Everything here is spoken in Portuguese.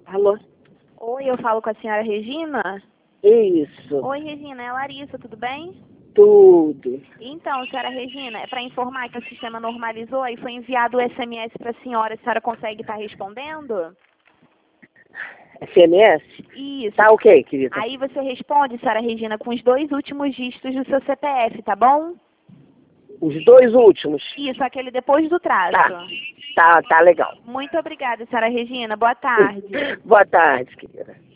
Alô? Oi, eu falo com a senhora Regina? Isso, Oi, Regina, é a Larissa, tudo bem? tudo. Então, senhora Regina, é para informar que o sistema normalizou e foi enviado o SMS para a senhora consegue estar respondendo? SMS? Isso. Tá ok, querida. Aí você responde, senhora Regina, com os 2 últimos dígitos do seu CPF, tá bom? Os 2 últimos. Isso, aquele depois do traço. Tá legal. Muito obrigada, senhora Regina. Boa tarde. Boa tarde, querida.